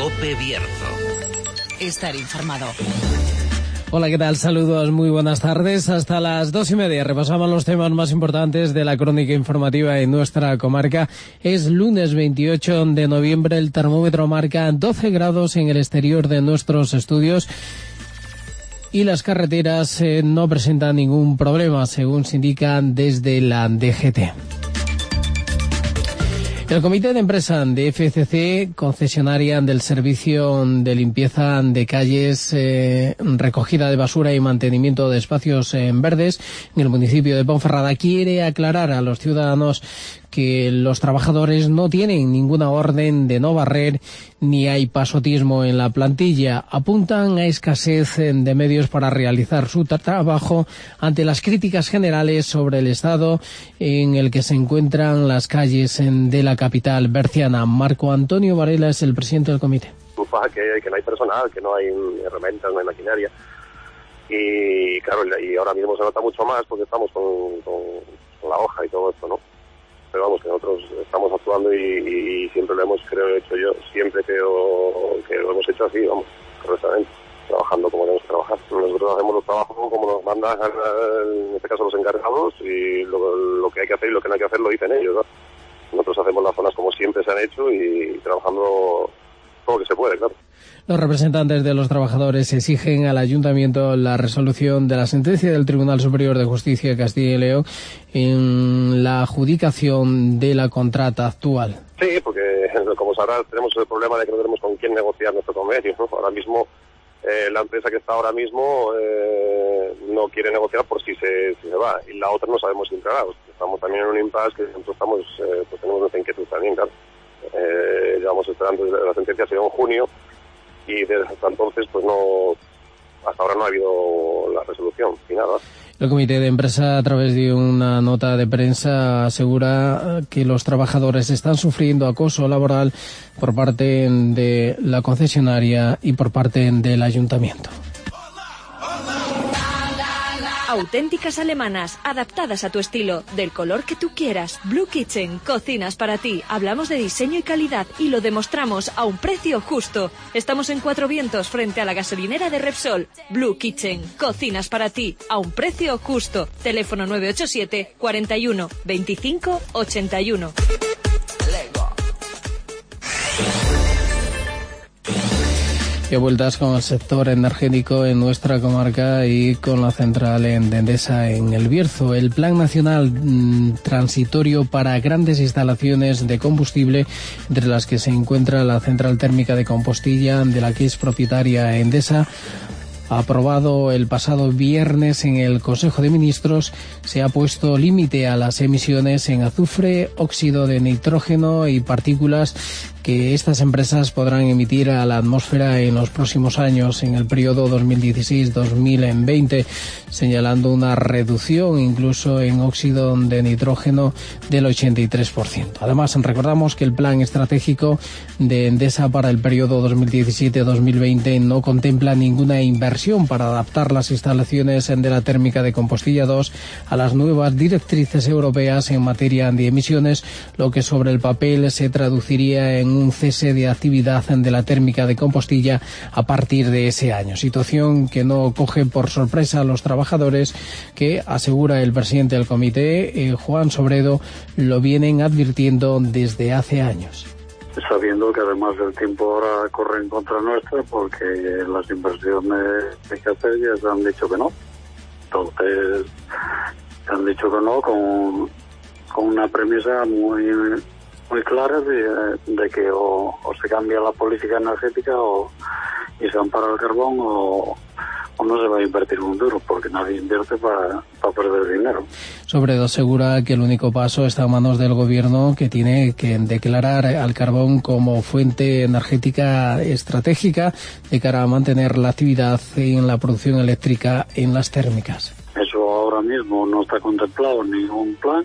COPE Bierzo. Estar informado. Hola, ¿qué tal? Saludos, muy buenas tardes. Hasta las 2:30 repasamos los temas más importantes de la crónica informativa en nuestra comarca. Es lunes 28 de noviembre, el termómetro marca 12 grados en el exterior de nuestros estudios y las carreteras no presentan ningún problema, según se indica desde la DGT. El Comité de Empresa de FCC, concesionaria del servicio de limpieza de calles, recogida de basura y mantenimiento de espacios verdes en el municipio de Ponferrada, quiere aclarar a los ciudadanos que los trabajadores no tienen ninguna orden de no barrer ni hay pasotismo en la plantilla. Apuntan a escasez de medios para realizar su trabajo ante las críticas generales sobre el estado en el que se encuentran las calles de la capital berciana. Marco Antonio Varela es el presidente del comité. Que no hay personal, que no hay herramientas, no hay maquinaria. Y claro, y ahora mismo se nota mucho más porque estamos con la hoja y todo esto, ¿no? Pero vamos, que nosotros estamos actuando y siempre lo hemos siempre creo que lo hemos hecho así, vamos, correctamente, trabajando como debemos trabajar. Nosotros hacemos los trabajos como nos mandan, en este caso los encargados, y lo que hay que hacer y lo que no hay que hacer lo dicen ellos, ¿no? Nosotros hacemos las zonas como siempre se han hecho y trabajando todo lo que se puede, claro. Los representantes de los trabajadores exigen al Ayuntamiento la resolución de la sentencia del Tribunal Superior de Justicia de Castilla y León en la adjudicación de la contrata actual. Sí, porque como sabrás tenemos el problema de que no tenemos con quién negociar nuestro convenio, ¿no? Ahora mismo la empresa que está ahora mismo no quiere negociar por si se va, y la otra no sabemos si entrará. Estamos también en un impasse que nosotros estamos, pues tenemos nuestra inquietud también, claro. Llevamos esperando, la sentencia ha sido en junio y desde hasta entonces pues hasta ahora no ha habido la resolución final, ¿no? El Comité de Empresa, a través de una nota de prensa, asegura que los trabajadores están sufriendo acoso laboral por parte de la concesionaria y por parte del ayuntamiento. Auténticas alemanas, adaptadas a tu estilo, del color que tú quieras. Blue Kitchen, cocinas para ti. Hablamos de diseño y calidad y lo demostramos a un precio justo. Estamos en Cuatro Vientos, frente a la gasolinera de Repsol. Blue Kitchen, cocinas para ti, a un precio justo. Teléfono 987 41 25 81. Y vueltas con el sector energético en nuestra comarca y con la central de Endesa en El Bierzo. El Plan Nacional Transitorio para grandes instalaciones de combustible, entre las que se encuentra la central térmica de Compostilla, de la que es propietaria Endesa, aprobado el pasado viernes en el Consejo de Ministros, se ha puesto límite a las emisiones en azufre, óxido de nitrógeno y partículas que estas empresas podrán emitir a la atmósfera en los próximos años, en el periodo 2016-2020, señalando una reducción incluso en óxido de nitrógeno del 83%. Además, recordamos que el plan estratégico de Endesa para el periodo 2017-2020 no contempla ninguna inversión para adaptar las instalaciones de la térmica de Compostilla 2 a las nuevas directrices europeas en materia de emisiones, lo que sobre el papel se traduciría en un cese de actividad de la térmica de Compostilla a partir de ese año. Situación que no coge por sorpresa a los trabajadores, que, asegura el presidente del comité, Juan Sobredo, lo vienen advirtiendo desde hace años. Sabiendo que además el tiempo ahora corre en contra nuestra, porque las inversiones que hay que hacer ya se han dicho que no. Entonces, se han dicho que no con una premisa muy clara de que o se cambia la política energética y se ampara el carbón o no se va a invertir un duro, porque nadie invierte para perder dinero. Sobredo asegura que el único paso está en manos del gobierno, que tiene que declarar al carbón como fuente energética estratégica de cara a mantener la actividad en la producción eléctrica en las térmicas. Eso ahora mismo no está contemplado en ningún plan.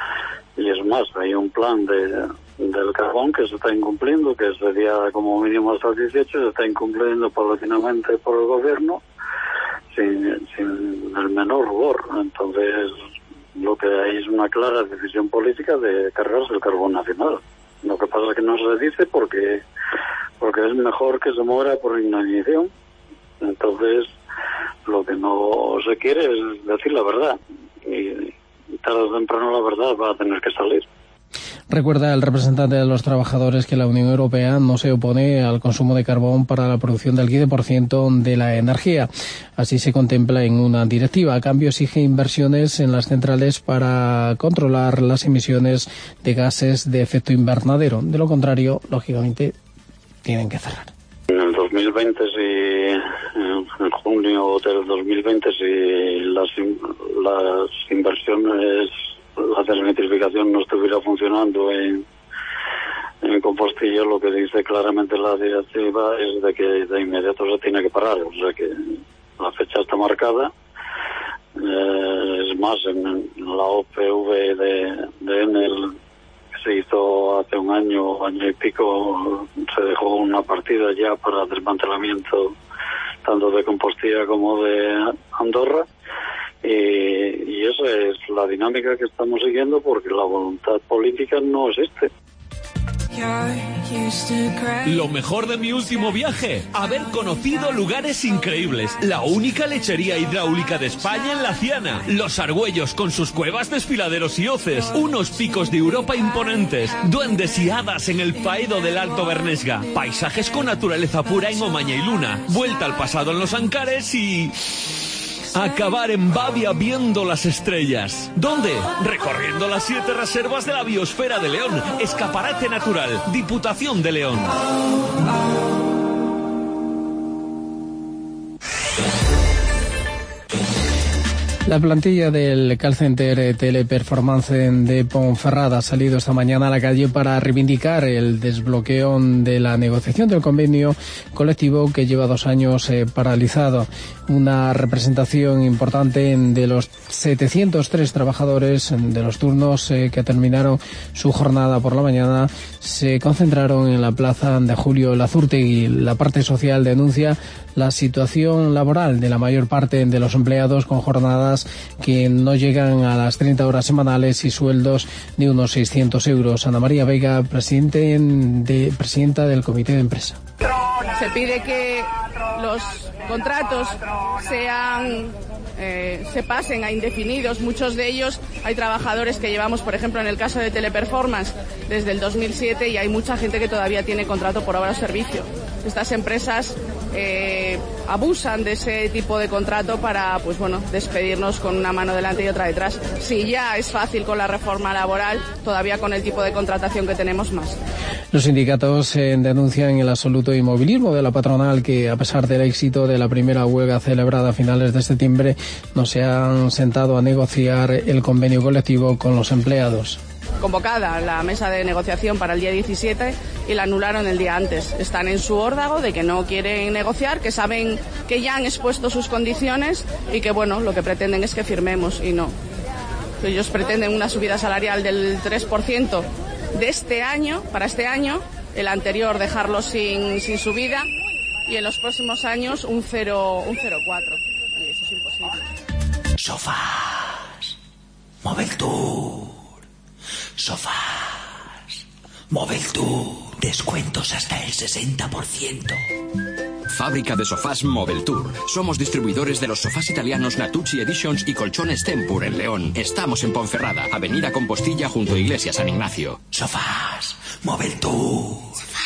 Y es más, hay un plan del carbón que se está incumpliendo, que sería como mínimo hasta el 18, se está incumpliendo paulatinamente por el gobierno sin el menor rubor. Entonces, lo que hay es una clara decisión política de cargarse el carbón nacional. Lo que pasa es que no se dice porque porque es mejor que se muera por inanición. Entonces, lo que no se quiere es decir la verdad, y tarde o temprano la verdad va a tener que salir. Recuerda el representante de los trabajadores que la Unión Europea no se opone al consumo de carbón para la producción del 15% de la energía. Así se contempla en una directiva. A cambio, exige inversiones en las centrales para controlar las emisiones de gases de efecto invernadero. De lo contrario, lógicamente, tienen que cerrar. En el 2020, en junio del 2020, si las inversiones, la deselectrificación no estuviera funcionando en Compostilla, lo que dice claramente la directiva es de que de inmediato se tiene que parar. O sea que la fecha está marcada. Es más, en la OPV de Enel, que se hizo hace un año y pico, se dejó una partida ya para desmantelamiento tanto de Compostilla como de Andorra. Y esa es la dinámica que estamos siguiendo, porque la voluntad política no existe. Lo mejor de mi último viaje, haber conocido lugares increíbles. La única lechería hidráulica de España en La Ciana. Los Argüellos con sus cuevas, desfiladeros y hoces. Unos picos de Europa imponentes. Duendes y hadas en el Paedo del Alto Bernesga. Paisajes con naturaleza pura en Omaña y Luna. Vuelta al pasado en Los Ancares y... acabar en Bavia viendo las estrellas. ¿Dónde? Recorriendo las 7 reservas de la Biosfera de León. Escaparate Natural, Diputación de León. La plantilla del call center Teleperformance de Ponferrada ha salido esta mañana a la calle para reivindicar el desbloqueo de la negociación del convenio colectivo que lleva 2 años paralizado. Una representación importante de los 703 trabajadores de los turnos que terminaron su jornada por la mañana se concentraron en la plaza de Julio Lazurtegui. La parte social denuncia la situación laboral de la mayor parte de los empleados con jornadas que no llegan a las 30 horas semanales y sueldos de unos 600 euros. Ana María Vega, presidenta del Comité de Empresa. Se pide que los contratos se pasen a indefinidos. Muchos de ellos, hay trabajadores que llevamos, por ejemplo, en el caso de Teleperformance, desde el 2007, y hay mucha gente que todavía tiene contrato por obra o servicio. Estas empresas abusan de ese tipo de contrato para, despedirnos con una mano delante y otra detrás. Si ya es fácil con la reforma laboral, todavía con el tipo de contratación que tenemos más. Los sindicatos denuncian el absoluto inmovilismo de la patronal, que a pesar del éxito de la primera huelga celebrada a finales de septiembre, no se han sentado a negociar el convenio colectivo con los empleados. Convocada la mesa de negociación para el día 17 y la anularon el día antes. Están en su órdago de que no quieren negociar, que saben que ya han expuesto sus condiciones y que lo que pretenden es que firmemos, y no. Ellos pretenden una subida salarial del 3% de este año, para este año, el anterior dejarlo sin subida, y en los próximos años un 0,4. Y eso es imposible. Sofás, Moveltour. Sofás, Moveltour. Descuentos hasta el 60%. Fábrica de sofás Moveltour. Somos distribuidores de los sofás italianos Natucci Editions y colchones Tempur en León. Estamos en Ponferrada, Avenida Compostilla, junto a Iglesia San Ignacio. Sofás, Moveltour.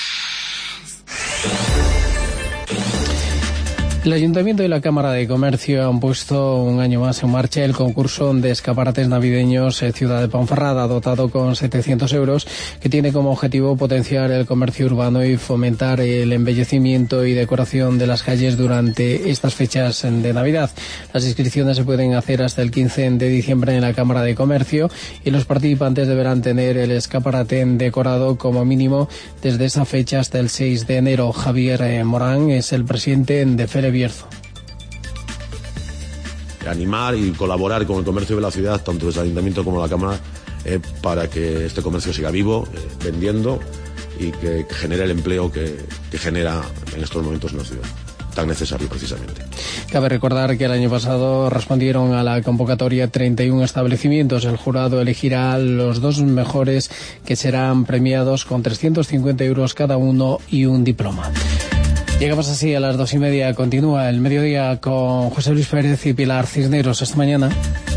El Ayuntamiento y la Cámara de Comercio han puesto un año más en marcha el concurso de escaparates navideños Ciudad de Ponferrada, dotado con 700 euros, que tiene como objetivo potenciar el comercio urbano y fomentar el embellecimiento y decoración de las calles durante estas fechas de Navidad. Las inscripciones se pueden hacer hasta el 15 de diciembre en la Cámara de Comercio, y los participantes deberán tener el escaparate decorado como mínimo desde esa fecha hasta el 6 de enero. Javier Morán es el presidente de Fele Bierzo. Animar y colaborar con el comercio de la ciudad, tanto desde el Ayuntamiento como la Cámara, para que este comercio siga vivo, vendiendo, y que genere el empleo que genera en estos momentos en la ciudad. tan necesario precisamente. Cabe recordar que el año pasado respondieron a la convocatoria 31 establecimientos. El jurado elegirá los 2 mejores, que serán premiados con 350 euros cada uno y un diploma. Llegamos así a las 2:30. Continúa el mediodía con José Luis Pérez y Pilar Cisneros. Hasta mañana.